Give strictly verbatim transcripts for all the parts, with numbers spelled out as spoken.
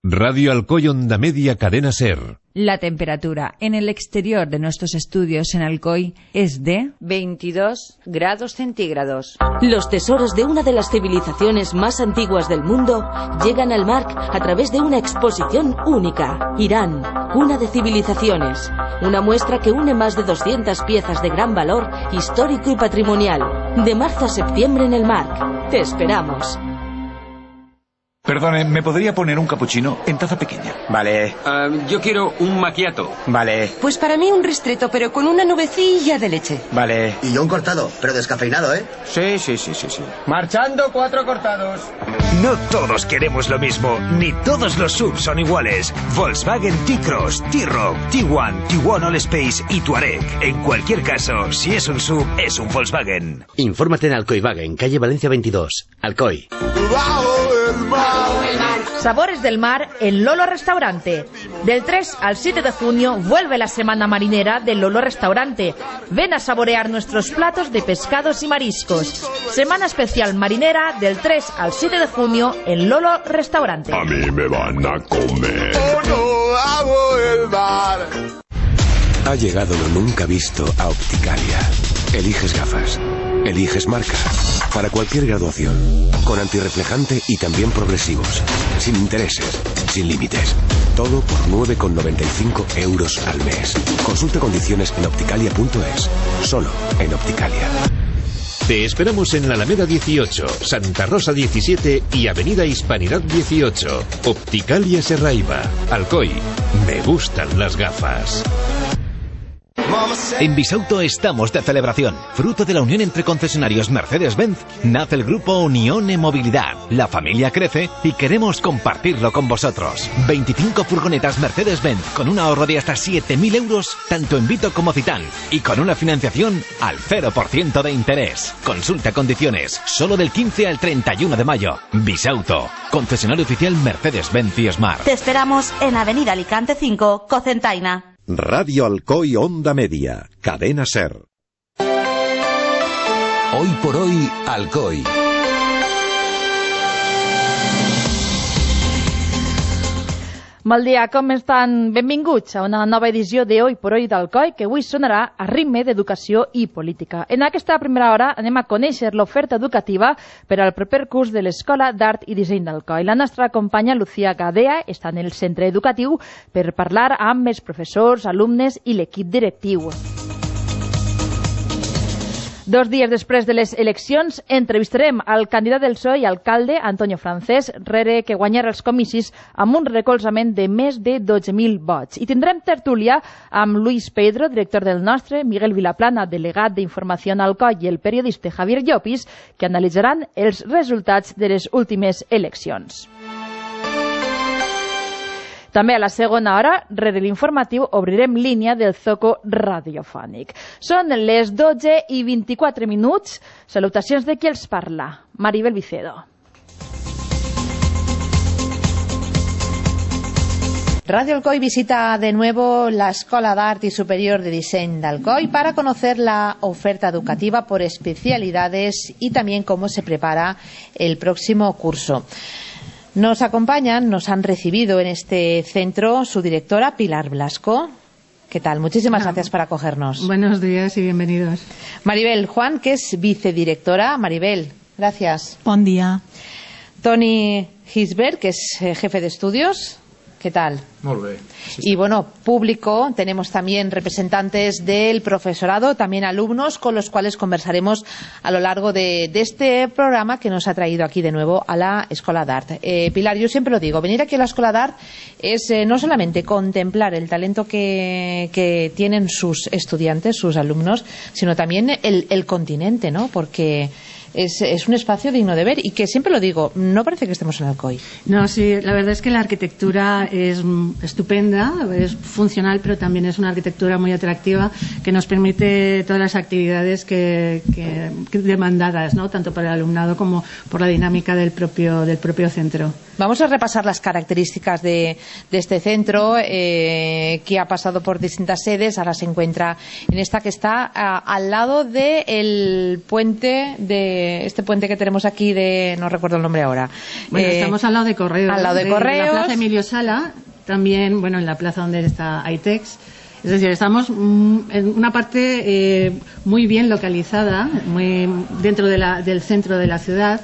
Radio Alcoy Onda Media Cadena Ser. La temperatura en el exterior de nuestros estudios en Alcoy es de veintidós grados centígrados. Los tesoros de una de las civilizaciones más antiguas del mundo llegan al Marc a través de una exposición única. Irán, cuna de civilizaciones. Una muestra que une más de doscientas piezas de gran valor histórico y patrimonial. De marzo a septiembre en el Marc. Te esperamos. Perdone, ¿me podría poner un capuchino en taza pequeña? Vale. Uh, yo quiero un macchiato. Vale. Pues para mí un ristretto, pero con una nubecilla de leche. Vale. Y yo un cortado, pero descafeinado, ¿eh? Sí, sí, sí, sí, sí. Marchando, cuatro cortados. No todos queremos lo mismo, ni todos los S U V son iguales. Volkswagen T-Cross, T-Roc, T uno, T uno All Space y Touareg. En cualquier caso, si es un S U V, es un Volkswagen. Infórmate en Alcoywagen, calle Valencia veintidós, Alcoy. Sabores del mar en Lolo Restaurante. Del tres al siete de junio vuelve la semana marinera del Lolo Restaurante. Ven a saborear nuestros platos de pescados y mariscos. Semana especial marinera del tres al siete de junio en Lolo Restaurante. A mí me van a comer. Oh, no, hago el mar. Ha llegado lo nunca visto a Opticalia. Eliges gafas. Eliges marca. Para cualquier graduación. Con antirreflejante y también progresivos. Sin intereses. Sin límites. Todo por nueve con noventa y cinco euros al mes. Consulta condiciones en opticalia punto es. Solo en Opticalia. Te esperamos en la Alameda dieciocho, Santa Rosa diecisiete y Avenida Hispanidad dieciocho. Opticalia Serraiva. Alcoy. Me gustan las gafas. En Bisauto estamos de celebración. Fruto de la unión entre concesionarios Mercedes-Benz, nace el grupo Unione Movilidad. La familia crece y queremos compartirlo con vosotros. veinticinco furgonetas Mercedes-Benz con un ahorro de hasta siete mil euros, tanto en Vito como Citán, y con una financiación al cero por ciento de interés. Consulta condiciones, solo del quince al treinta y uno de mayo. Bisauto, concesionario oficial Mercedes-Benz y Smart. Te esperamos en Avenida Alicante cinco, Cocentaina. Radio Alcoy Onda Media, Cadena Ser. Hoy por hoy, Alcoy. Bon dia, com estan? Benvinguts a una nova edició de Hoy por Hoy d'Alcoy, que avui sonarà a ritme d'educació i política. En aquesta primera hora anem a conèixer l'oferta educativa per al proper curs de l'Escola d'Art i Disseny d'Alcoy. La nostra companya Lucía Gadea està en el centre educatiu per parlar amb els professors, alumnes i l'equip directiu. Dos dies després de les eleccions, entrevistarem al candidat del P S O E i alcalde, Antonio Francés, rere que guanyarà els comicis amb un recolzament de més de dotze mil vots. I tindrem tertúlia amb Luis Pedro, director del Nostre, Miguel Vilaplana, delegat d'Informació en Alcoy, i el periodista Javier Llopis, que analitzaran els resultats de les últimes eleccions. També a la segona hora, rere l'informatiu, obrirem línia del Zoco radiofònic. Són les dotze i vint-i-quatre minuts. Salutacions de qui els parla. Maribel Vicedo. Radio Alcoy visita de nuevo la Escuela de Arte y Superior de Diseño de Alcoy para conocer la oferta educativa por especialidades y también cómo se prepara el próximo curso. Nos acompañan, nos han recibido en este centro su directora Pilar Blasco. ¿Qué tal? Muchísimas ah, gracias por acogernos. Buenos días y bienvenidos. Maribel Juan, que es vicedirectora. Maribel, gracias. Buen día. Tony Gisbert, que es eh, jefe de estudios. ¿Qué tal? Muy bien. Sí, sí. Y bueno, público, tenemos también representantes del profesorado, también alumnos, con los cuales conversaremos a lo largo de, de este programa que nos ha traído aquí de nuevo a la Escuela de Arte. Eh, Pilar, yo siempre lo digo, venir aquí a la Escuela de Arte es eh, no solamente contemplar el talento que, que tienen sus estudiantes, sus alumnos, sino también el, el continente, ¿no? Porque Es, es un espacio digno de ver y que siempre lo digo, no parece que estemos en Alcoy. No, sí, la verdad es que la arquitectura es estupenda, es funcional, pero también es una arquitectura muy atractiva que nos permite todas las actividades que, que, que demandadas, ¿no? Tanto para el alumnado como por la dinámica del propio, del propio centro. Vamos a repasar las características de, de este centro eh, que ha pasado por distintas sedes, ahora se encuentra en esta que está a, al lado del puente de este, este puente que tenemos aquí de, no recuerdo el nombre ahora. Bueno, eh, estamos al lado de Correos. Al lado de, de Correos. En la Plaza Emilio Sala, también, bueno, en la plaza donde está Aitex. Es decir, estamos en una parte eh, muy bien localizada, muy dentro de la, del centro de la ciudad.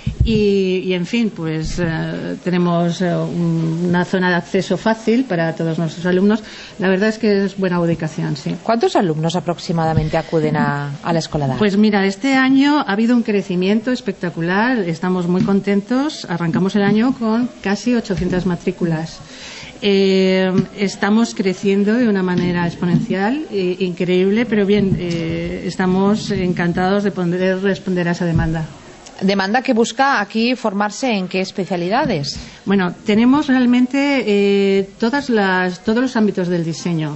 Y, y en fin, pues eh, tenemos eh, un, una zona de acceso fácil para todos nuestros alumnos. La verdad es que es buena ubicación, sí. ¿Cuántos alumnos aproximadamente acuden a, a la Escola D'Art? Pues mira, este año ha habido un crecimiento espectacular, estamos muy contentos. Arrancamos el año con casi ochocientas matrículas. Eh, estamos creciendo de una manera exponencial, eh, increíble, pero bien, eh, estamos encantados de poder responder a esa demanda. Demanda que busca aquí formarse en qué especialidades. Bueno, tenemos realmente eh, todas las, todos los ámbitos del diseño.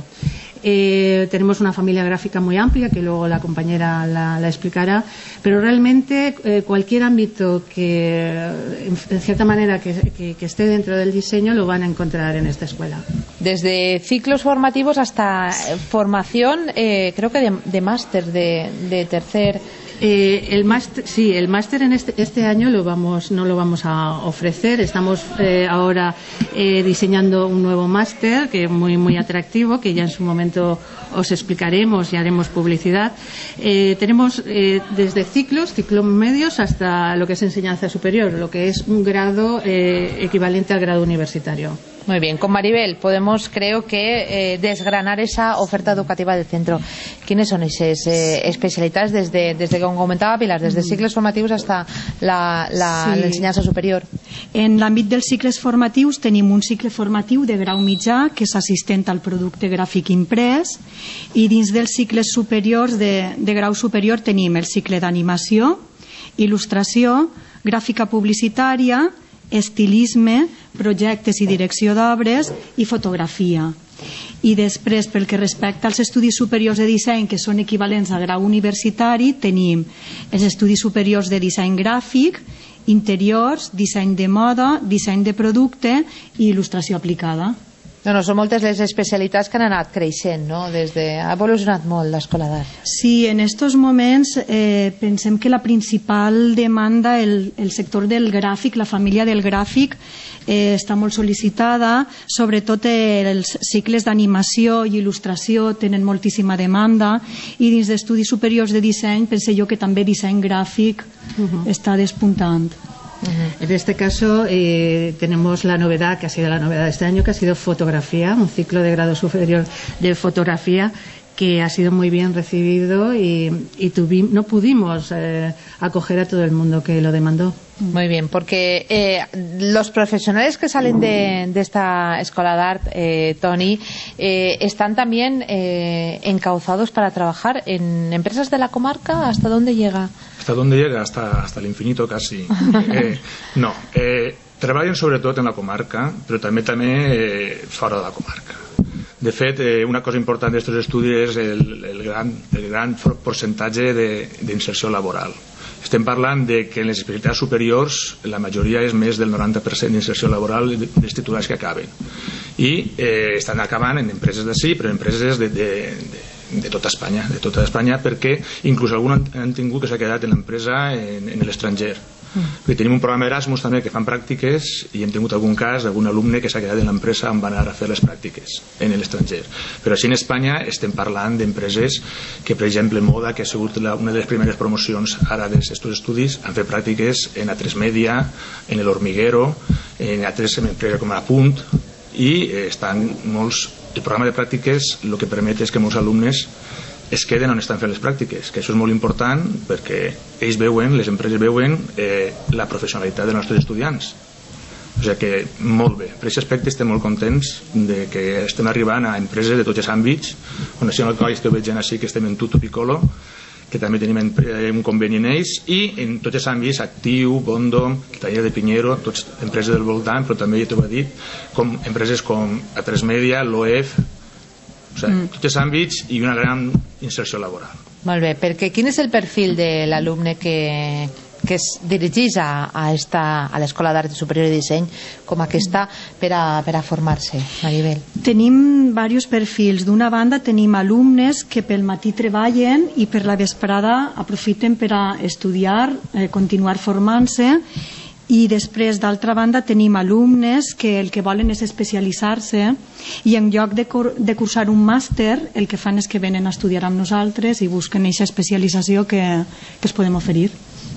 Eh, tenemos una familia gráfica muy amplia, que luego la compañera la, la explicará, pero realmente eh, cualquier ámbito que, en, en cierta manera, que, que, que esté dentro del diseño lo van a encontrar en esta escuela. Desde ciclos formativos hasta formación, eh, creo que de, de máster, de, de tercer... Eh, el máster, sí, el máster en este, este año lo vamos, no lo vamos a ofrecer. Estamos eh, ahora eh, diseñando un nuevo máster que es muy, muy atractivo, que ya en su momento os explicaremos y haremos publicidad. Eh, tenemos eh, desde ciclos, ciclos medios, hasta lo que es enseñanza superior, lo que es un grado eh, equivalente al grado universitario. Muy bien, con Maribel podemos, creo que, eh, desgranar esa oferta educativa del centro. ¿Quiénes son esas eh, especialidades desde, desde, como comentaba Pilar, desde ciclos formativos hasta la, la, sí. l'ensenyança superior? En l'àmbit dels cicles formatius tenim un cicle formatiu de grau mitjà, que és assistent al producte gràfic imprès, i dins dels cicles superiors de, de grau superior tenim el cicle d'animació, il·lustració, gràfica publicitària, estilisme, projectes i direcció d'obres i fotografia. I després, pel que respecta als estudis superiors de disseny, que són equivalents a grau universitari, tenim els estudis superiors de disseny gràfic, interiors, disseny de moda, disseny de producte i il·lustració aplicada. No, no, són moltes les especialitats que han anat creixent, no? Des de... Ha evolucionat molt l'Escola d'Art. Sí, en estos moments eh, pensem que la principal demanda, el, el sector del gràfic, la família del gràfic, eh, està molt sol·licitada, sobretot els cicles d'animació i il·lustració tenen moltíssima demanda, i dins d'estudis superiors de disseny pense jo que també disseny gràfic uh-huh. està despuntant. Uh-huh. En este caso eh, tenemos la novedad, que ha sido la novedad de este año, que ha sido fotografía, un ciclo de grado superior de fotografía que ha sido muy bien recibido y, y tuvimos, no pudimos eh, acoger a todo el mundo que lo demandó. Muy bien, porque eh, los profesionales que salen de, de esta Escola d'Art, eh, Toni, eh, están también eh, encauzados para trabajar en empresas de la comarca. ¿Hasta dónde llega? ¿Hasta dónde llega? Hasta, hasta el infinito casi. eh, no, eh, treballen sobretot en la comarca, però també també eh, fora de la comarca. De fet, eh, una cosa important d'aquests estudis és el, el, gran, el gran percentatge d'inserció laboral. Estem parlant de que en les especialitats superiors la majoria és més del noranta per cent d'inserció laboral dels titulars que acaben. I eh, estan acabant en empreses d'ací, però en empreses de, de, de, de tota Espanya, de tota Espanya, perquè inclús algun han, han tingut que s'ha quedat en l'empresa en, en l'estranger. Mm. Tenim un programa Erasmus també que fan pràctiques i hem tingut algun cas d'algun alumne que s'ha quedat en l'empresa on va anar a fer les pràctiques en l'estranger. Però així en Espanya estem parlant d'empreses que, per exemple, Moda, que ha sigut la, una de les primeres promocions ara d'aquests estudis, han fet pràctiques en A tres Media, en el Hormiguero, en altres empreses com a Punt, i eh, estan molts... El programa de pràctiques el que permet és que molts alumnes es queden on estan fent les pràctiques, que això és molt important perquè ells veuen, les empreses veuen eh, la professionalitat dels nostres estudiants. O sigui que molt bé. Per aquest aspecte estem molt contents de que estem arribant a empreses de tots els àmbits, on així en el coll esteu veient així que estem en Tutto Piccolo, que també tenim un conveni en ells, i en tots els àmbits, Actiu, Bondo, el taller de Piñero, totes empreses del voltant, però també ja t'ho he dit, com empreses com A tres Media, l'O E F, o sigui, mm. tots els àmbits i una gran inserció laboral. Molt bé, perquè quin és el perfil de l'alumne que, que es dirigís a, a, esta, a l'Escola d'Art Superior i Disseny com aquesta per a, per a formar-se, Maribel? Tenim diversos perfils. D'una banda tenim alumnes que pel matí treballen i per la vesprada aprofiten per a estudiar, eh, continuar formant-se, i després d'altra banda tenim alumnes que el que volen és especialitzar-se i en lloc de, cur de cursar un màster el que fan és que venen a estudiar amb nosaltres i busquen aquesta especialització que, que es podem oferir.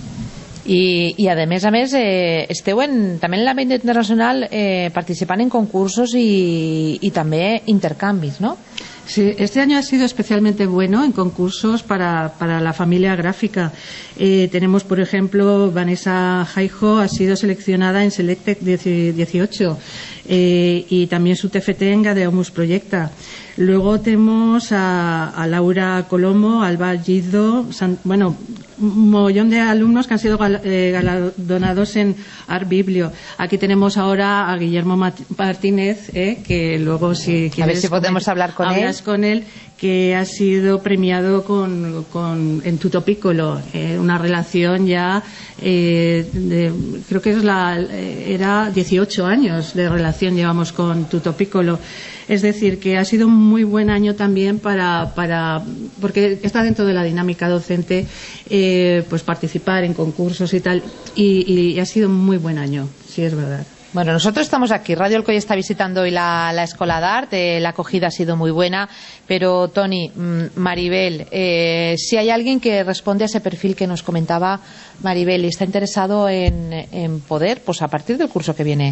I, i a més a més eh, esteu en, també en l'àmbit internacional eh, participant en concursos i, i també intercanvis, no? Sí, este año ha sido especialmente bueno en concursos para, para la familia gráfica. Eh, tenemos, por ejemplo, Vanessa Jaijo ha sido seleccionada en Selectec dieciocho eh, y también su T F T en Gadeomus Proyecta. Luego tenemos a, a Laura Colomo, Alba Gizdo, San, bueno, un montón de alumnos que han sido gal, eh, galardonados en Art Biblio. Aquí tenemos ahora a Guillermo Martínez, eh, que luego si quieres... A ver si podemos comer, hablar con él. con él, que ha sido premiado con, con, en Tutto Piccolo, eh, una relación ya, eh, de, creo que es la, era dieciocho años de relación llevamos con Tutto Piccolo. Es decir, que ha sido un muy buen año también para, para porque está dentro de la dinámica docente, eh, pues participar en concursos y tal, y, y ha sido un muy buen año, sí es verdad. Bueno, nosotros estamos aquí. Radio Alcoy está visitando hoy la, la Escola d'Art. Eh, la acogida ha sido muy buena. Pero, Toni, Maribel, eh, si hay alguien que responde a ese perfil que nos comentaba Maribel y está interesado en, en poder, pues a partir del curso que viene,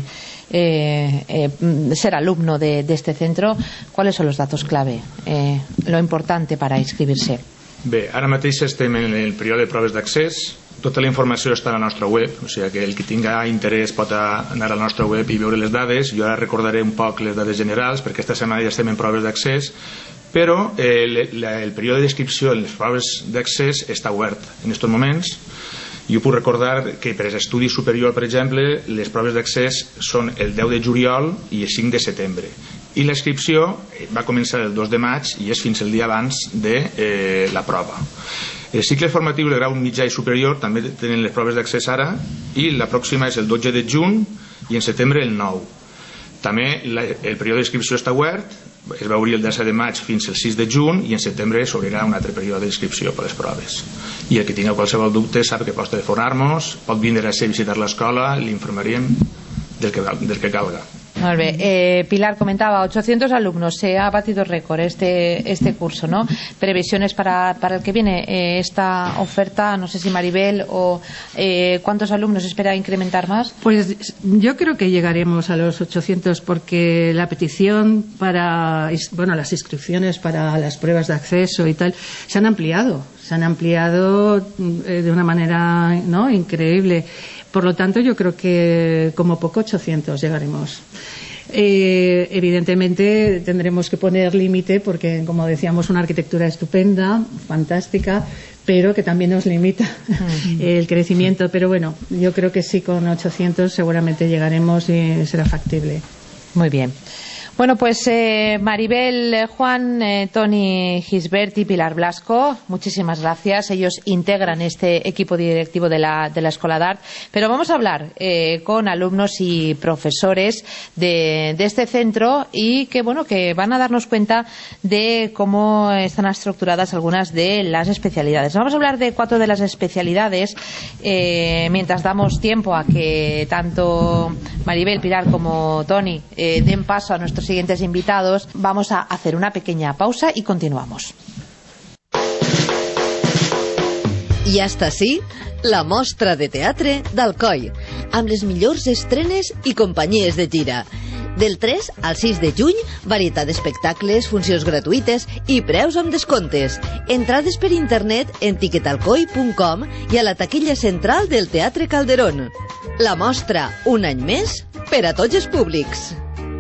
eh, eh, ser alumno de, de este centro, ¿cuáles son los datos clave? Eh, lo importante para inscribirse. Bé, ara mateix estem en el període de proves d'accés. Tota la informació està a la nostra web, o sigui que el que tinga interès pot anar a la nostra web i veure les dades. Jo ara recordaré un poc les dades generals, perquè aquesta setmana ja estem en proves d'accés, però eh, el, el període d'inscripció en les proves d'accés està obert en aquests moments. Jo puc recordar que per estudi superior, per exemple, les proves d'accés són el deu de juliol i el cinc de setembre. I la inscripció va començar el dos de maig i és fins el dia abans de eh, la prova. Els cicles formatius de grau mitjà i superior també tenen les proves d'accés ara, i la pròxima és el dotze de juny i en setembre el nou. També la, el període d'inscripció està obert, es va obrir el disset de maig fins el sis de juny i en setembre s'obrirà un altre període d'inscripció per les proves. I el que tingui qualsevol dubte sap que pot telefonar-nos, pot vindre a visitar l'escola, l'informaríem del que, del que calga. Muy bien. Eh, Pilar comentaba, ochocientos alumnos, se ha batido récord este, este curso, ¿no? Previsiones para, para el que viene, eh, esta oferta, no sé si Maribel o eh, ¿cuántos alumnos espera incrementar más? Pues yo creo que llegaremos a los ochocientos porque la petición para, bueno, las inscripciones para las pruebas de acceso y tal, se han ampliado, se han ampliado eh, de una manera, ¿no?, increíble. Por lo tanto, yo creo que como poco ochocientos llegaremos. Eh, evidentemente tendremos que poner límite porque, como decíamos, una arquitectura estupenda, fantástica, pero que también nos limita uh-huh. el crecimiento. Pero bueno, yo creo que sí, con ochocientos seguramente llegaremos y será factible. Muy bien. Bueno, pues eh, Maribel, Juan, eh, Toni Gisbert y Pilar Blasco, muchísimas gracias. Ellos integran este equipo directivo de la, de la Escola d'Art. Pero vamos a hablar eh, con alumnos y profesores de, de este centro y que, bueno, que van a darnos cuenta de cómo están estructuradas algunas de las especialidades. Vamos a hablar de cuatro de las especialidades eh, mientras damos tiempo a que tanto Maribel, Pilar como Toni eh, den paso a nuestros siguientes invitados. Vamos a hacer una pequeña pausa y continuamos. I hasta així, la mostra de teatre d'Alcoi, amb les millors estrenes i companyies de gira. Del tres al sis de juny, varietat d'espectacles, funcions gratuïtes i preus amb descomptes. Entrades per internet en tiquetalcoi punt com i a la taquilla central del Teatre Calderón. La mostra, un any més, per a tots els públics.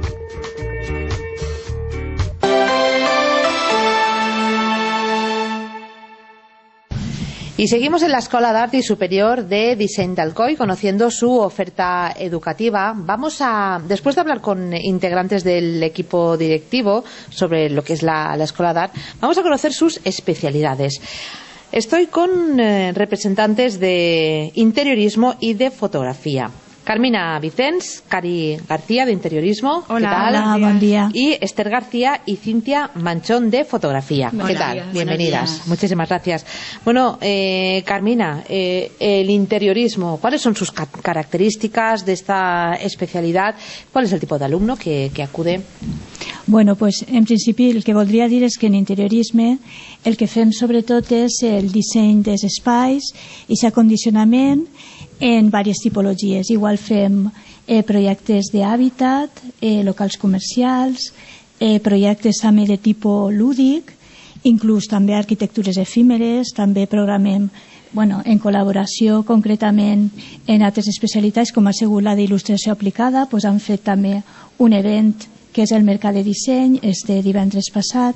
Y seguimos en la Escola d'Art y Superior de Disseny d'Alcoi, conociendo su oferta educativa. Vamos a, después de hablar con integrantes del equipo directivo sobre lo que es la, la Escola d'Art, vamos a conocer sus especialidades. Estoy con eh, representantes de interiorismo y de fotografía. Carmina Vicens, Cari García de interiorismo. Hola, ¿qué tal? hola, buen día. Y Esther García y Cintia Manchón de fotografía. Buenos ¿Qué tal? días. Bienvenidas. Buenos días. Muchísimas gracias. Bueno, eh, Carmina, eh, el interiorismo, ¿cuáles son sus ca características de esta especialidad? ¿Cuál és el tipus d'alumno que, que acude? Bueno, pues en principi el que voldria dir és que en interiorisme el que fem sobretot és el disseny dels espais i l'acondicionament en diverses tipologies. Igual fem eh, projectes d'hàbitat, eh, locals comercials, eh, projectes també de tipus lúdic, inclús també arquitectures efímeres, també programem bueno, en col·laboració concretament en altres especialitats com ha sigut la d'il·lustració aplicada, doncs han fet també un event que és el Mercat de Disseny, este divendres passat,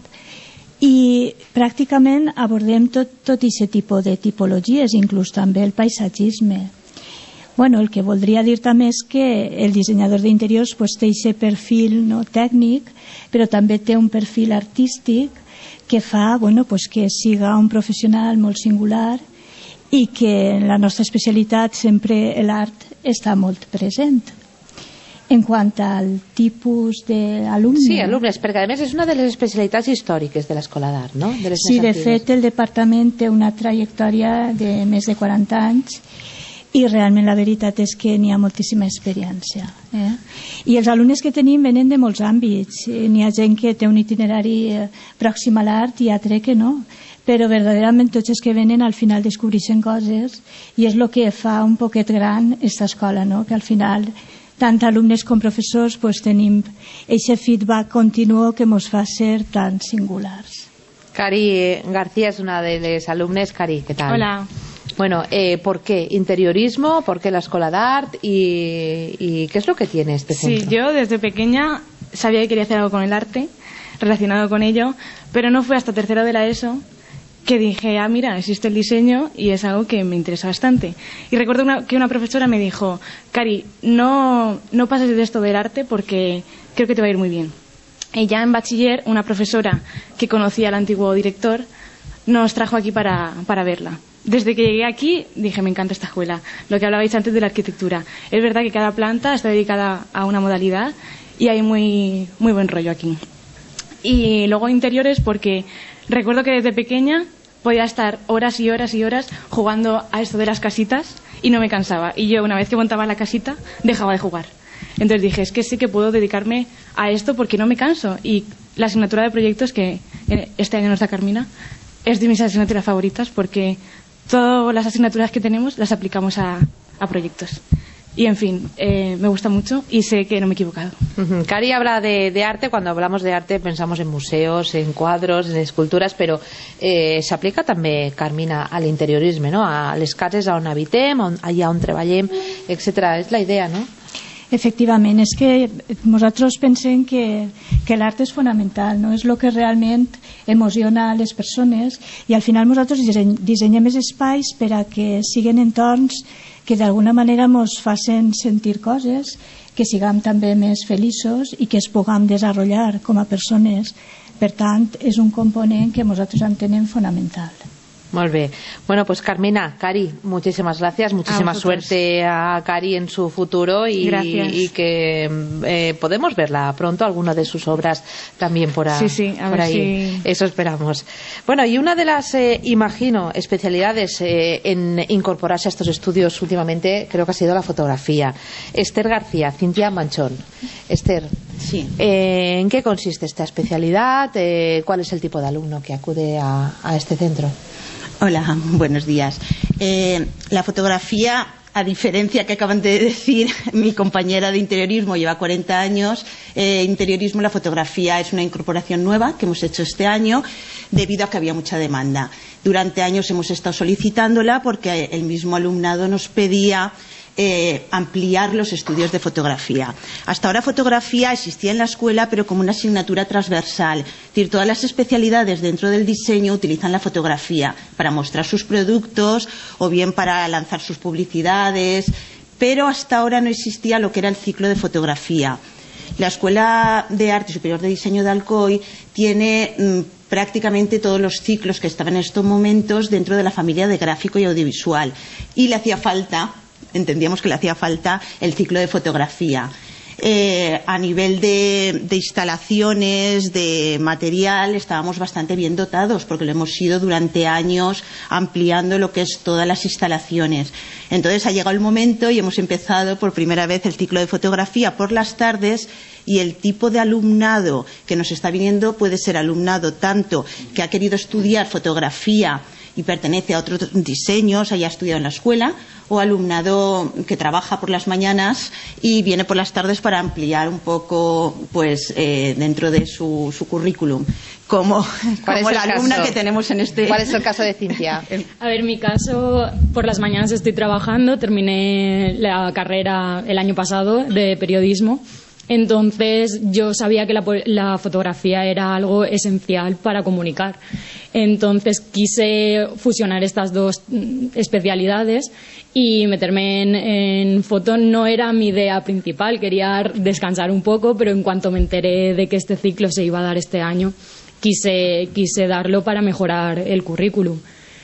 i pràcticament abordem tot, tot aquest tipus de tipologies, inclús també el paisatgisme. Bueno, el que voldria dir també és que el dissenyador d'interiors pues, té aquest perfil no, tècnic, però també té un perfil artístic que fa bueno, pues, que siga un professional molt singular i que en la nostra especialitat sempre l'art està molt present. En quant al tipus d'alumnes... Sí, alumnes, perquè a més és una de les especialitats històriques de l'Escola d'Art, no? De les sí, de antigues. fet el departament té una trajectòria de més de quaranta anys i realment la veritat és que n'hi ha moltíssima experiència. Eh? I els alumnes que tenim venen de molts àmbits. N'hi ha gent que té un itinerari pròxim a l'art i altre que no. Però verdaderament tots els que venen al final descobreixen coses i és el que fa un poquet gran aquesta escola, no? Que al final tant alumnes com professors pues, tenim aquest feedback continu que ens fa ser tan singulars. Cari García es una de las alumnes. Cari, ¿qué tal? Hola. Bueno, eh, ¿por qué interiorismo? ¿Por qué la Escuela de Art? ¿Y, y qué es lo que tiene este centro? Sí, yo desde pequeña sabía que quería hacer algo con el arte, relacionado con ello, pero no fue hasta tercero de la ESO que dije, ah, mira, existe el diseño y es algo que me interesa bastante. Y recuerdo una, que una profesora me dijo, Cari, no, no pases de esto del arte porque creo que te va a ir muy bien. Y ya en bachiller, una profesora que conocía al antiguo director nos trajo aquí para, para verla. Desde que llegué aquí dije, me encanta esta escuela, lo que hablabais antes de la arquitectura. Es verdad que cada planta está dedicada a una modalidad y hay muy, muy buen rollo aquí. Y luego interiores porque recuerdo que desde pequeña podía estar horas y horas y horas jugando a esto de las casitas y no me cansaba. Y yo una vez que montaba la casita dejaba de jugar. Entonces dije, es que sí que puedo dedicarme a esto porque no me canso. Y la asignatura de proyectos que este año nos da Carmina es de mis asignaturas favoritas porque todas las asignaturas que tenemos las aplicamos a, a proyectos. Y en fin, eh, me gusta mucho y sé que no me he equivocado. Uh-huh. Cari habla de, de arte. Cuando hablamos de arte pensamos en museos, en cuadros, en esculturas, però eh, s'aplica també, Carmina, a l'interiorisme, no? A les cases on habitem, on, allà on treballem, etcètera. És la idea, no? Efectivament, és que nosaltres pensem que, que l'art és fonamental, no? És el que realment emociona a les persones i al final nosaltres dissenyem els espais per a que siguin entorns que d'alguna manera ens facin sentir coses, que siguem també més feliços i que es puguem desenvolupar com a persones. Per tant, és un component que nosaltres entenem fonamental. Muy bien. Bueno, pues Carmina, Cari, muchísimas gracias. Muchísima suerte a Cari en su futuro y, y que eh, podemos verla pronto, alguna de sus obras también por, a, sí, sí, a por ver ahí. Si... Eso esperamos. Bueno, y una de las, eh, imagino, especialidades eh, en incorporarse a estos estudios últimamente creo que ha sido la fotografía. Esther García, Cintia Manchón. Esther, sí. eh, ¿en qué consiste esta especialidad? Eh, ¿Cuál es el tipo de alumno que acude a, a este centro? Hola, buenos días. Eh, la fotografía, a diferencia que acaban de decir mi compañera de interiorismo, lleva cuarenta años. Eh, interiorismo, la fotografía es una incorporación nueva que hemos hecho este año debido a que había mucha demanda. Durante años hemos estado solicitándola porque el mismo alumnado nos pedía Eh, ampliar los estudios de fotografía. Hasta ahora fotografía existía en la escuela pero como una asignatura transversal, es decir, todas las especialidades dentro del diseño utilizan la fotografía para mostrar sus productos o bien para lanzar sus publicidades, pero hasta ahora no existía lo que era el ciclo de fotografía. La Escuela de Arte Superior de Diseño de Alcoy tiene mmm, prácticamente todos los ciclos que estaban en estos momentos dentro de la familia de gráfico y audiovisual. Y le hacía falta, entendíamos que le hacía falta el ciclo de fotografía. Eh, a nivel de, de instalaciones, de material, estábamos bastante bien dotados porque lo hemos ido durante años ampliando lo que es todas las instalaciones. Entonces ha llegado el momento y hemos empezado por primera vez el ciclo de fotografía por las tardes, y el tipo de alumnado que nos está viniendo puede ser alumnado tanto que ha querido estudiar fotografía y pertenece a otros diseños, haya estudiado en la escuela, o alumnado que trabaja por las mañanas y viene por las tardes para ampliar un poco, pues, eh, dentro de su, su currículum. Como, como la alumna caso? que tenemos en este... ¿Cuál es el caso de Cintia? A ver, mi caso, por las mañanas estoy trabajando, terminé la carrera el año pasado de periodismo. Entonces yo sabía que la, la fotografía era algo esencial para comunicar. Entonces quise fusionar estas dos especialidades y meterme en, en foto. No era mi idea principal, quería descansar un poco, pero en cuanto me enteré de que este ciclo se iba a dar este año, quise, quise darlo para mejorar el currículum.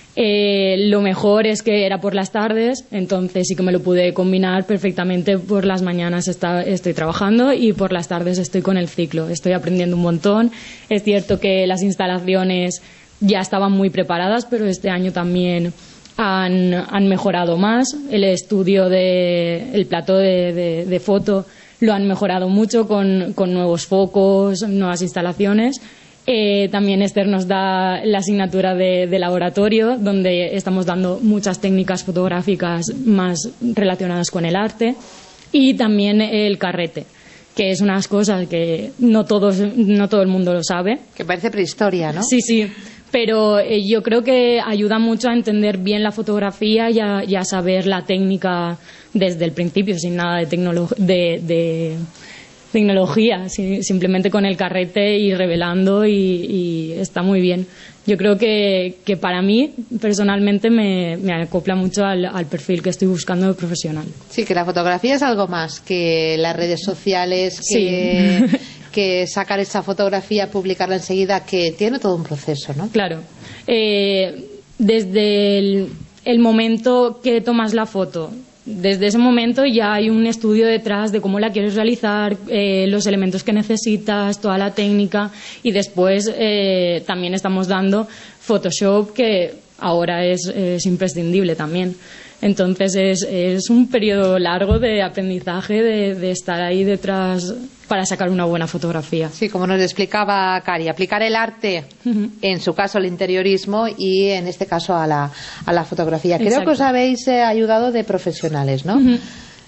Eh, lo mejor es que era por las tardes, entonces sí que me lo pude combinar perfectamente. Por las mañanas está, estoy trabajando y por las tardes estoy con el ciclo. Estoy aprendiendo un montón. Es cierto que las instalaciones ya estaban muy preparadas, pero este año también han, han mejorado más. El estudio, de, el plató de, de, de foto lo han mejorado mucho con, con nuevos focos, nuevas instalaciones. Eh, también Esther nos da la asignatura de, de laboratorio, donde estamos dando muchas técnicas fotográficas más relacionadas con el arte, y también el carrete, que es unas cosas que no todos, no todo el mundo lo sabe. Que parece prehistoria, ¿no? Sí, sí, pero eh, yo creo que ayuda mucho a entender bien la fotografía y a, y a saber la técnica desde el principio, sin nada de tecnología. De, de, tecnología, simplemente con el carrete y revelando, y, y está muy bien. Yo creo que, que para mí, personalmente, me, me acopla mucho al, al perfil que estoy buscando de profesional. Sí, que la fotografía es algo más que las redes sociales, que, sí. que sacar esa fotografía, publicarla enseguida, que tiene todo un proceso, ¿no? Claro. Eh, desde el, el momento que tomas la foto, desde ese momento ya hay un estudio detrás de cómo la quieres realizar, eh, los elementos que necesitas, toda la técnica, y después eh, también estamos dando Photoshop, que ahora es, es imprescindible también. Entonces es, es un periodo largo de aprendizaje, de, de estar ahí detrás para sacar una buena fotografía. Sí, como nos explicaba Cari, aplicar el arte, uh-huh. en su caso el interiorismo, y en este caso a la, a la fotografía. Creo Exacto. que os habéis eh, ayudado de profesionales, ¿no? Uh-huh.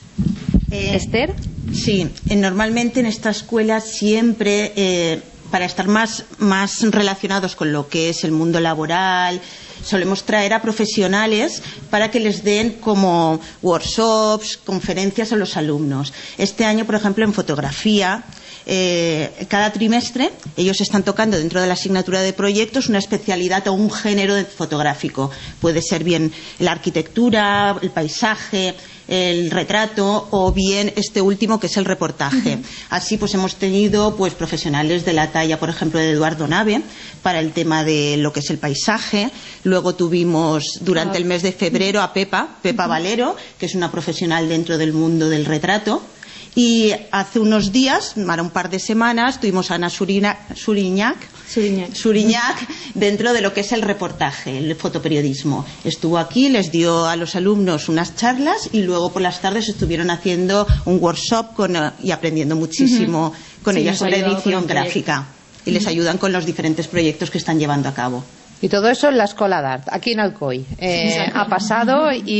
eh, ¿Esther? Sí, eh, normalmente en esta escuela siempre, eh, para estar más, más relacionados con lo que es el mundo laboral, solemos traer a profesionales para que les den como workshops, conferencias a los alumnos. Este año, por ejemplo, en fotografía, eh, cada trimestre ellos están tocando dentro de la asignatura de proyectos una especialidad o un género fotográfico. Puede ser bien la arquitectura, el paisaje, el retrato, o bien este último que es el reportaje. Uh-huh. Así pues hemos tenido pues profesionales de la talla, por ejemplo, de Eduardo Nave para el tema de lo que es el paisaje. Luego tuvimos durante el mes de febrero a Pepa, Pepa uh-huh. Valero, que es una profesional dentro del mundo del retrato. Y hace unos días, para un par de semanas, tuvimos a Ana Surina, Suriñac, Suriñac. Suriñac dentro de lo que es el reportaje, el fotoperiodismo. Estuvo aquí, les dio a los alumnos unas charlas y luego por las tardes estuvieron haciendo un workshop con, y aprendiendo muchísimo uh-huh. con sí, ellas sobre edición gráfica. Y uh-huh. les ayudan con los diferentes proyectos que están llevando a cabo. Y todo eso en la Escola d'Art, aquí en Alcoy. Eh, ha pasado y,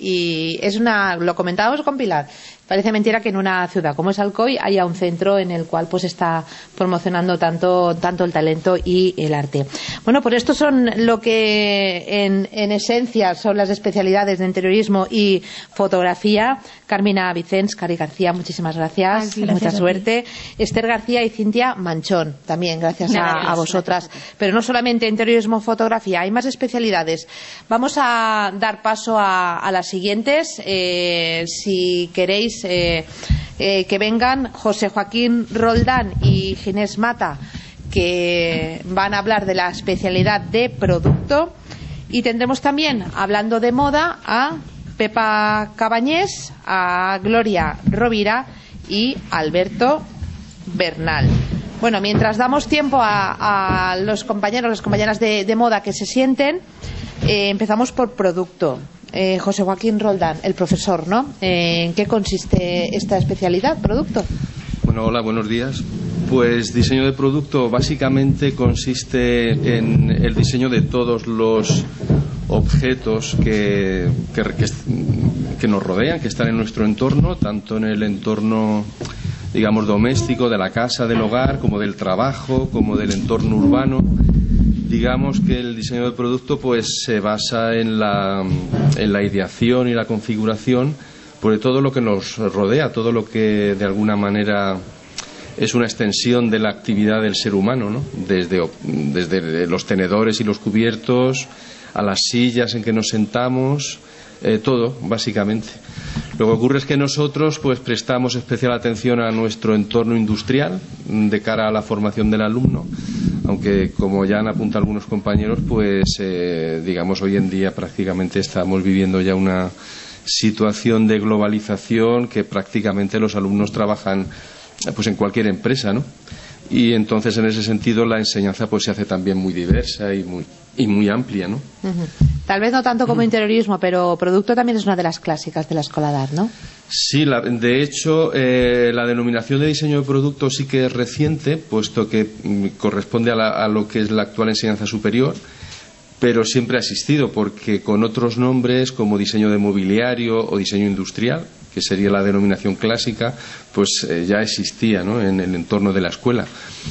y es una, lo comentábamos con Pilar. Parece mentira que en una ciudad como es Alcoy haya un centro en el cual pues está promocionando tanto, tanto el talento y el arte. Bueno, pues estos son lo que en, en esencia son las especialidades de interiorismo y fotografía. Carmina Vicens, Cari García, muchísimas gracias. Ay, sí, gracias mucha suerte. Esther García y Cintia Manchón, también gracias, gracias a, a vosotras. Pero no solamente interiorismo, fotografía, hay más especialidades. Vamos a dar paso a, a las siguientes. Eh, si queréis Eh, eh, que vengan José Joaquín Roldán y Ginés Mata, que van a hablar de la especialidad de producto. Y tendremos también, hablando de moda, a Pepa Cabañés, a Gloria Rovira y Alberto Bernal. Bueno, mientras damos tiempo a, a los compañeros, las compañeras de, de moda que se sienten, eh, empezamos por producto. Eh, José Joaquín Roldán, el profesor, ¿no? Eh, ¿En qué consiste esta especialidad, producto? Bueno, hola, buenos días. Pues diseño de producto básicamente consiste en el diseño de todos los objetos que, que, que, que nos rodean, que están en nuestro entorno, tanto en el entorno, digamos, doméstico, de la casa, del hogar, como del trabajo, como del entorno urbano. Digamos que el diseño de producto pues se basa en la, en la ideación y la configuración pues, de todo lo que nos rodea, todo lo que de alguna manera es una extensión de la actividad del ser humano, ¿no? Desde, desde los tenedores y los cubiertos a las sillas en que nos sentamos, eh, todo, básicamente. Lo que ocurre es que nosotros pues prestamos especial atención a nuestro entorno industrial de cara a la formación del alumno, aunque como ya han apuntado algunos compañeros, pues eh, digamos hoy en día prácticamente estamos viviendo ya una situación de globalización que prácticamente los alumnos trabajan pues en cualquier empresa, ¿no? Y entonces en ese sentido la enseñanza pues se hace también muy diversa y muy y muy amplia, ¿no? Uh-huh. Tal vez no tanto como interiorismo, pero producto también es una de las clásicas de la Escola d'Art, ¿no? Sí, la, de hecho eh, la denominación de diseño de producto sí que es reciente, puesto que mm, corresponde a, la, a lo que es la actual enseñanza superior, pero siempre ha existido, porque con otros nombres como diseño de mobiliario o diseño industrial, que sería la denominación clásica, pues eh, ya existía, ¿no? En el entorno de la escuela.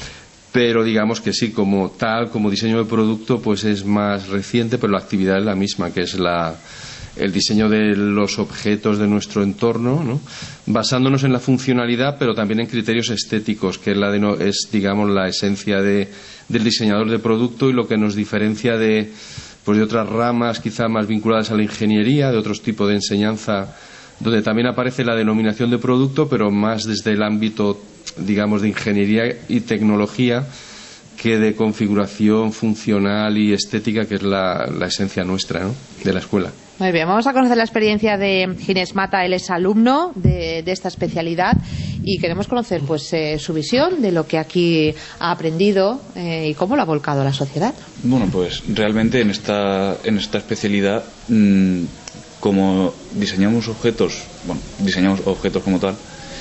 Pero digamos que sí, como tal, como diseño de producto, pues es más reciente, pero la actividad es la misma, que es la, el diseño de los objetos de nuestro entorno, ¿no? Basándonos en la funcionalidad, pero también en criterios estéticos, que es, la de, es digamos, la esencia de, del diseñador de producto y lo que nos diferencia de, pues, de otras ramas quizá más vinculadas a la ingeniería, de otros tipos de enseñanza, donde también aparece la denominación de producto, pero más desde el ámbito, digamos, de ingeniería y tecnología que de configuración funcional y estética, que es la, la esencia nuestra, ¿no? De la escuela. Muy bien, vamos a conocer la experiencia de Ginés Mata. Él es alumno de, de esta especialidad y queremos conocer pues eh, su visión de lo que aquí ha aprendido eh, y cómo lo ha volcado a la sociedad. Bueno, pues realmente en esta, en esta especialidad, mmm, como diseñamos objetos, bueno, diseñamos objetos como tal,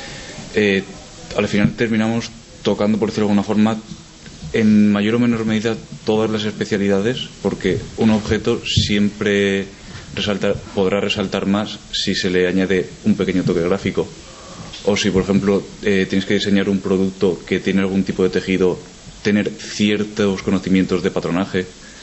eh, al final terminamos tocando, por decirlo de alguna forma, en mayor o menor medida todas las especialidades, porque un objeto siempre resaltar, podrá resaltar más si se le añade un pequeño toque gráfico, o si por ejemplo eh, tienes que diseñar un producto que tiene algún tipo de tejido, tener ciertos conocimientos de patronaje.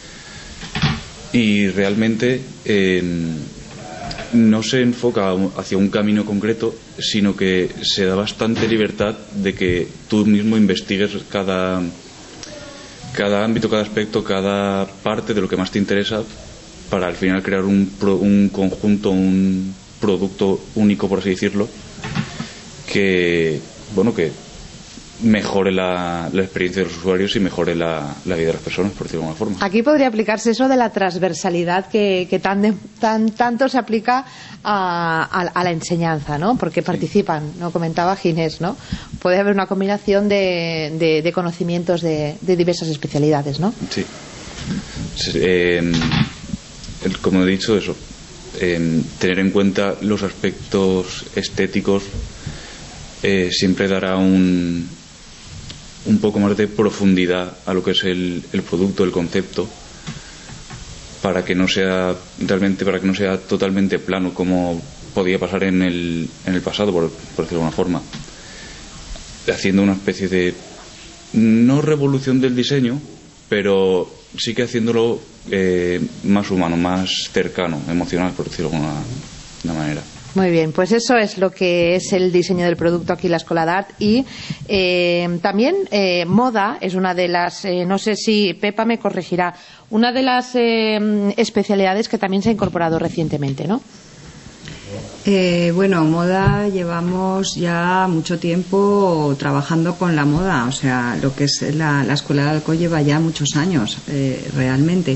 Y realmente eh, no se enfoca hacia un camino concreto, sino que se da bastante libertad de que tú mismo investigues cada, cada ámbito, cada aspecto, cada parte de lo que más te interesa, para al final crear un, un conjunto, un producto único, por así decirlo, que, bueno, que mejore la, la experiencia de los usuarios y mejore la, la vida de las personas, por decirlo de alguna forma. Aquí podría aplicarse eso de la transversalidad que, que tan, de, tan tanto se aplica a, a, a la enseñanza, ¿no? Porque sí. Participan, ¿no? Comentaba Ginés, ¿no? Puede haber una combinación de, de, de conocimientos de, de diversas especialidades, ¿no? Sí. Eh, como he dicho, eso, eh, tener en cuenta los aspectos estéticos eh, siempre dará un un poco más de profundidad a lo que es el, el producto, el concepto, para que no sea realmente, para que no sea totalmente plano como podía pasar en el, en el pasado, por, por decirlo de alguna forma, haciendo una especie de no revolución del diseño, pero sí que haciéndolo eh, más humano, más cercano, emocional, por decirlo de alguna, de alguna manera. Muy bien, pues eso es lo que es el diseño del producto aquí en la Escola d'Art. Y eh, también eh, moda es una de las, eh, no sé si Pepa me corregirá, una de las eh, especialidades que también se ha incorporado recientemente, ¿no? Eh, bueno, moda llevamos ya mucho tiempo trabajando con la moda, o sea, lo que es la, la Escuela de Alcoy lleva ya muchos años, eh, realmente.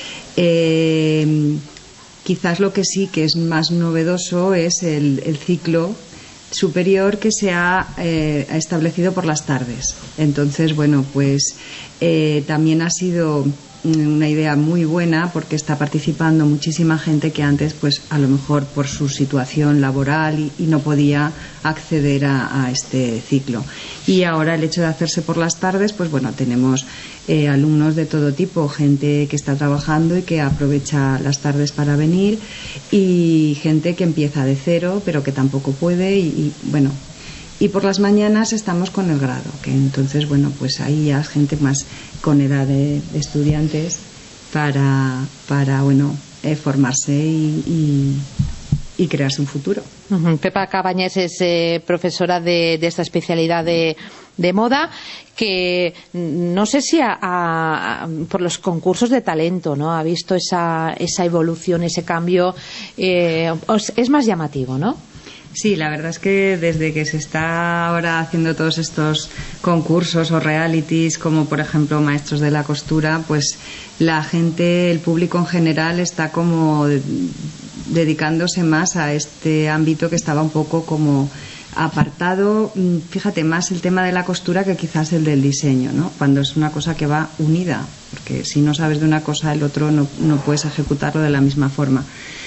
Eh, quizás lo que sí que es más novedoso es el, el ciclo superior que se ha eh, establecido por las tardes. Entonces, bueno, pues eh, también ha sido una idea muy buena porque está participando muchísima gente que antes, pues a lo mejor por su situación laboral y, y no podía acceder a, a este ciclo. Y ahora el hecho de hacerse por las tardes, pues bueno, tenemos eh, alumnos de todo tipo, gente que está trabajando y que aprovecha las tardes para venir, y gente que empieza de cero pero que tampoco puede, y, y bueno. Y por las mañanas estamos con el grado, que entonces, bueno, pues ahí ya gente más con edad de, de estudiantes para, para bueno, eh, formarse y, y, y crearse un futuro. Uh-huh. Pepa Cabañés es eh, profesora de, de esta especialidad de, de moda, que no sé si a, a, a, por los concursos de talento, ¿no?, ha visto esa, esa evolución, ese cambio, eh, es más llamativo, ¿no? Sí, la verdad es que desde que se está ahora haciendo todos estos concursos o realities, como por ejemplo Maestros de la Costura, pues la gente, el público en general, está como dedicándose más a este ámbito que estaba un poco como apartado. Fíjate, más el tema de la costura que quizás el del diseño, ¿no? Cuando es una cosa que va unida, porque si no sabes de una cosa, el otro no, no puedes ejecutarlo de la misma forma.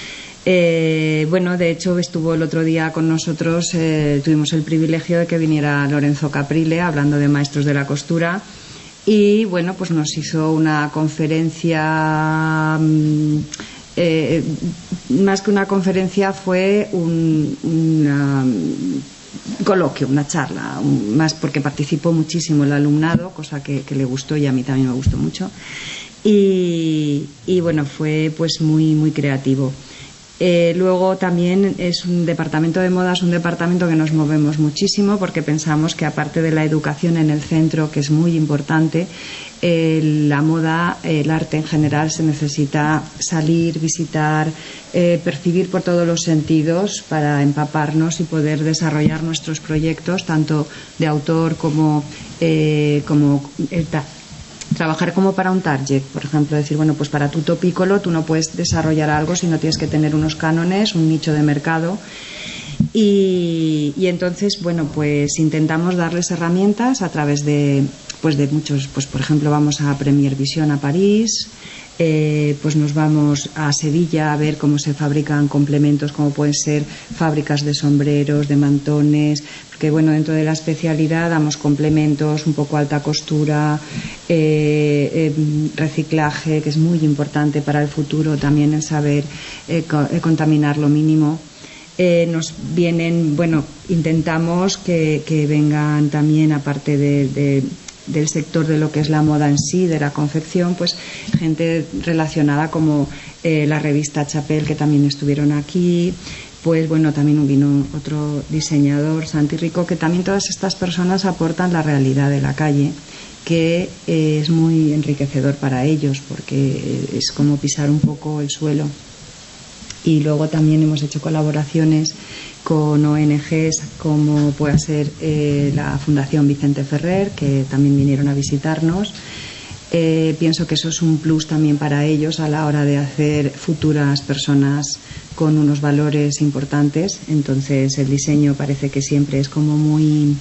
Eh, bueno, de hecho estuvo el otro día con nosotros, eh, tuvimos el privilegio de que viniera Lorenzo Caprile hablando de Maestros de la Costura, y bueno, pues nos hizo una conferencia, eh, más que una conferencia fue un, una, un coloquio, una charla, un, más porque participó muchísimo el alumnado, cosa que, que le gustó y a mí también me gustó mucho, y, y bueno, fue pues muy, muy creativo. Eh, luego también es un departamento de moda, es un departamento que nos movemos muchísimo porque pensamos que aparte de la educación en el centro, que es muy importante, eh, la moda, el arte en general, se necesita salir, visitar, eh, percibir por todos los sentidos para empaparnos y poder desarrollar nuestros proyectos, tanto de autor como, eh, como el ta- trabajar como para un target, por ejemplo, decir, bueno, pues para tu topícolo tú no puedes desarrollar algo si no tienes que tener unos cánones, un nicho de mercado, y, y entonces, bueno, pues intentamos darles herramientas a través de, pues de muchos, pues por ejemplo vamos a Premier Vision a París, eh, pues nos vamos a Sevilla a ver cómo se fabrican complementos, como pueden ser fábricas de sombreros, de mantones, porque bueno, dentro de la especialidad damos complementos, un poco alta costura, eh, eh, reciclaje, que es muy importante para el futuro también, el saber eh, co- eh, contaminar lo mínimo. Eh, nos vienen, bueno, intentamos que, que vengan también, aparte de, de del sector de lo que es la moda en sí, de la confección, pues gente relacionada como eh, la revista Chapel, que también estuvieron aquí, pues bueno, también vino otro diseñador, Santi Rico, que también todas estas personas aportan la realidad de la calle, que eh, es muy enriquecedor para ellos, porque es como pisar un poco el suelo. Y luego también hemos hecho colaboraciones con O N Ges como pueda ser eh, la Fundación Vicente Ferrer, que también vinieron a visitarnos. Eh, pienso que eso es un plus también para ellos a la hora de hacer futuras personas con unos valores importantes. Entonces el diseño parece que siempre es como muy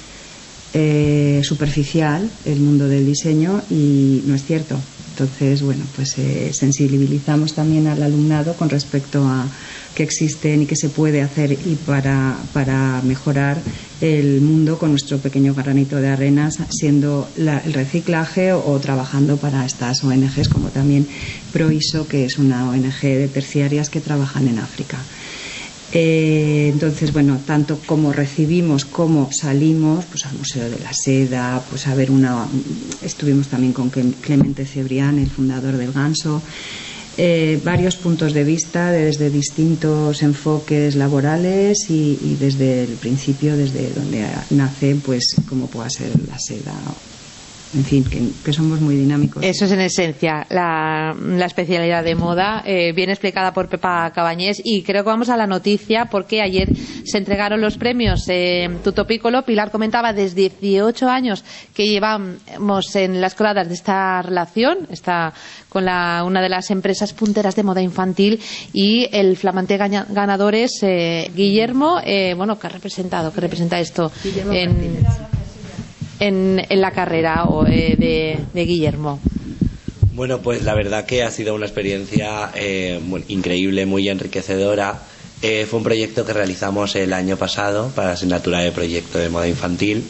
eh, superficial, el mundo del diseño, y no es cierto. Entonces, bueno, pues eh, sensibilizamos también al alumnado con respecto a que existen y que se puede hacer y para, para mejorar el mundo con nuestro pequeño granito de arena, siendo la, el reciclaje o, o trabajando para estas O N Ges, como también Proiso, que es una O N Ge de terciarias que trabajan en África. Eh, entonces, bueno, tanto como recibimos como salimos, pues al Museo de la Seda, pues a ver una, estuvimos también con Clemente Cebrián, el fundador del Ganso, eh, varios puntos de vista desde distintos enfoques laborales y, y desde el principio, desde donde nace, pues como pueda ser la seda en fin, que, que somos muy dinámicos. Eso es en esencia la, la especialidad de moda, eh, bien explicada por Pepa Cabañés. Y creo que vamos a la noticia, porque ayer se entregaron los premios eh, Tutto Piccolo. Pilar comentaba desde dieciocho años que llevamos en la Escola d'Art de esta relación, está con la, una de las empresas punteras de moda infantil, y el flamante gaña, ganador es eh, Guillermo, eh, bueno, que ha representado, que representa esto en, en, en la carrera o, eh, de, de Guillermo. Bueno, pues la verdad que ha sido una experiencia eh, muy increíble, muy enriquecedora. Eh, fue un proyecto que realizamos el año pasado para la asignatura de proyecto de moda infantil,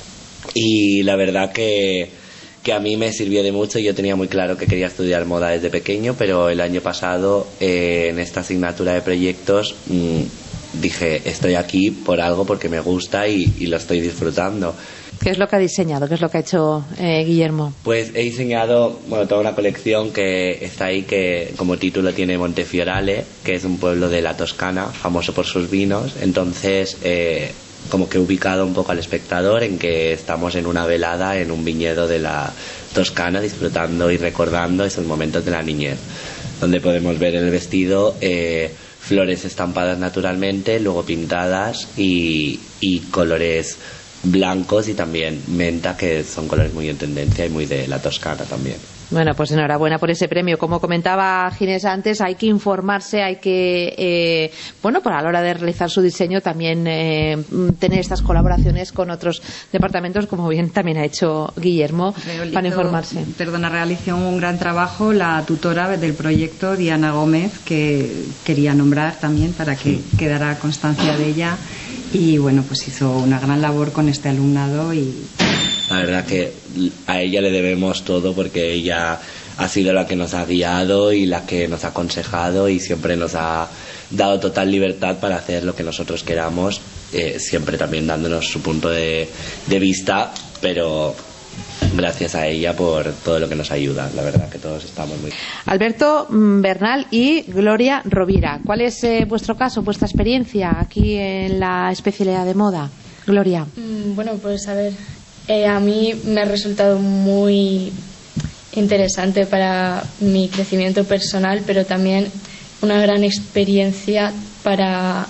y la verdad que, que a mí me sirvió de mucho. Yo tenía muy claro que quería estudiar moda desde pequeño, pero el año pasado eh, en esta asignatura de proyectos mmm, dije, estoy aquí por algo, porque me gusta y, y lo estoy disfrutando. ¿Qué es lo que ha diseñado? ¿Qué es lo que ha hecho eh, Guillermo? Pues he diseñado, bueno, toda una colección que está ahí, que como título tiene Montefiorale, que es un pueblo de la Toscana, famoso por sus vinos. Entonces, eh, como que he ubicado un poco al espectador en que estamos en una velada en un viñedo de la Toscana, disfrutando y recordando esos momentos de la niñez, donde podemos ver en el vestido eh, flores estampadas naturalmente, luego pintadas, y, y colores blancos y también menta, que son colores muy en tendencia y muy de la Toscana también. Bueno, pues enhorabuena por ese premio. Como comentaba Ginés antes, hay que informarse, hay que, eh, bueno, pues a la hora de realizar su diseño también eh, tener estas colaboraciones con otros departamentos, como bien también ha hecho Guillermo, Realizo, para informarse. Perdona, realizó un gran trabajo la tutora del proyecto, Diana Gómez, que quería nombrar también para que sí. quedara constancia de ella. Y bueno, pues hizo una gran labor con este alumnado, y la verdad que a ella le debemos todo, porque ella ha sido la que nos ha guiado y la que nos ha aconsejado, y siempre nos ha dado total libertad para hacer lo que nosotros queramos, eh, siempre también dándonos su punto de, de vista, pero gracias a ella por todo lo que nos ayuda. La verdad que todos estamos muy... Alberto Bernal y Gloria Rovira, ¿cuál es eh, vuestro caso, vuestra experiencia aquí en la especialidad de moda? Gloria. Mm, bueno, pues a ver, eh, a mí me ha resultado muy interesante para mi crecimiento personal, pero también una gran experiencia para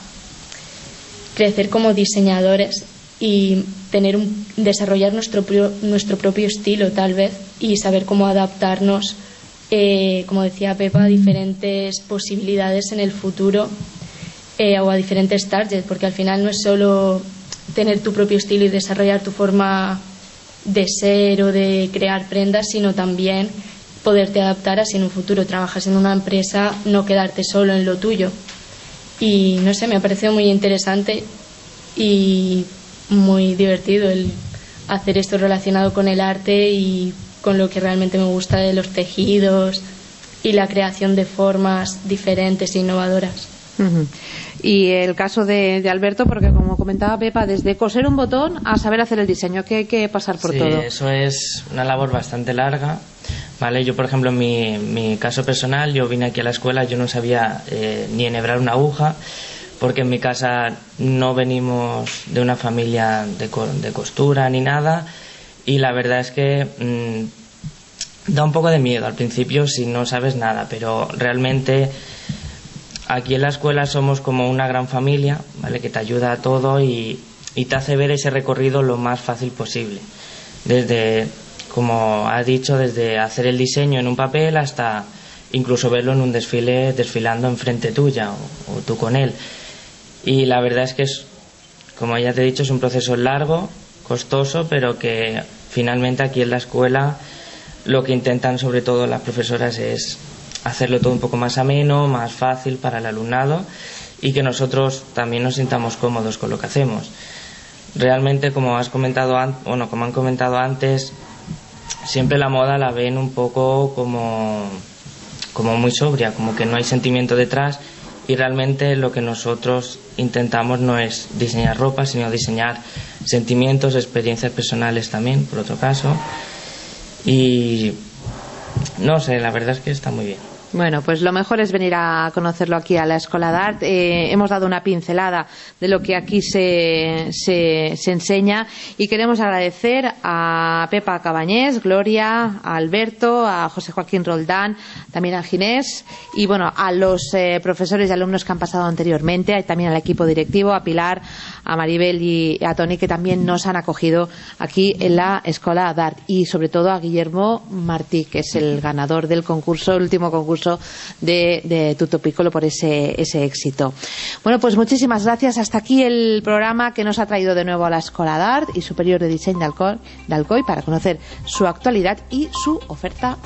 crecer como diseñadores y tener un, desarrollar nuestro, nuestro propio estilo, tal vez, y saber cómo adaptarnos, eh, como decía Pepa, a diferentes posibilidades en el futuro, eh, o a diferentes targets, porque al final no es solo tener tu propio estilo y desarrollar tu forma de ser o de crear prendas, sino también poderte adaptar a si en un futuro trabajas en una empresa, no quedarte solo en lo tuyo. Y no sé, me ha parecido muy interesante y muy divertido el hacer esto relacionado con el arte y con lo que realmente me gusta de los tejidos y la creación de formas diferentes e innovadoras. Uh-huh. Y el caso de, de Alberto, porque como comentaba Pepa, desde coser un botón a saber hacer el diseño, que hay que pasar por sí, todo. Eso es una labor bastante larga, ¿vale? Yo, por ejemplo, en mi, mi caso personal, yo vine aquí a la escuela, yo no sabía eh, ni enhebrar una aguja, porque en mi casa no venimos de una familia de, de costura ni nada, y la verdad es que mmm, da un poco de miedo al principio si no sabes nada, pero realmente aquí en la escuela somos como una gran familia, ¿vale? Que te ayuda a todo y, y te hace ver ese recorrido lo más fácil posible, desde, como ha dicho, desde hacer el diseño en un papel hasta incluso verlo en un desfile desfilando enfrente tuya o, o tú con él. Y la verdad es que es, como ya te he dicho, es un proceso largo, costoso, pero que finalmente aquí en la escuela lo que intentan sobre todo las profesoras es hacerlo todo un poco más ameno, más fácil para el alumnado, y que nosotros también nos sintamos cómodos con lo que hacemos. Realmente, como has comentado, bueno, como han comentado antes, siempre la moda la ven un poco como, como muy sobria, como que no hay sentimiento detrás. Y realmente lo que nosotros intentamos no es diseñar ropa, sino diseñar sentimientos, experiencias personales también, por otro caso. Y no sé, la verdad es que está muy bien. Bueno, pues lo mejor es venir a conocerlo aquí a la Escola d'Art. Eh, hemos dado una pincelada de lo que aquí se, se, se enseña y queremos agradecer a Pepa Cabañés, Gloria, a Alberto, a José Joaquín Roldán, también a Ginés y bueno, a los eh, profesores y alumnos que han pasado anteriormente, también al equipo directivo, a Pilar, a Maribel y a Toni, que también nos han acogido aquí en la Escola d'Art, y sobre todo a Guillermo Martí, que es el ganador del concurso, el último concurso de, de Tutto Piccolo, por ese, ese éxito. Bueno, pues muchísimas gracias. Hasta aquí el programa que nos ha traído de nuevo a la Escola d'Art y Superior de Diseño de Alcoy, de Alcoy para conocer su actualidad y su oferta